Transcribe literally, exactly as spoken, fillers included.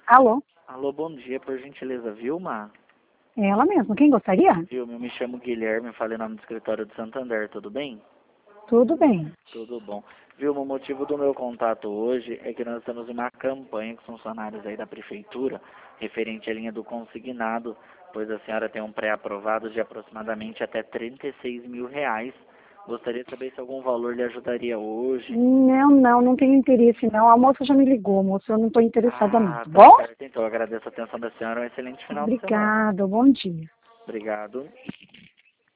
Alô? Alô, bom dia, por gentileza, Vilma? É ela mesma, quem gostaria? Vilma, eu me chamo Guilherme, falei em nome do escritório de Santander, tudo bem? Tudo bem. Tudo bom. Vilma, o motivo do meu contato hoje é que nós temos uma campanha com os funcionários aí da prefeitura, referente à linha do consignado, pois a senhora tem um pré-aprovado de aproximadamente até trinta e seis mil reais. Gostaria de saber se algum valor lhe ajudaria hoje. Não, não, não tenho interesse não. A moça já me ligou, moça, eu não estou interessada não, Ah, tá tá bom? certo, então eu agradeço a atenção da senhora, um excelente final de semana. Obrigada, bom dia. Obrigado.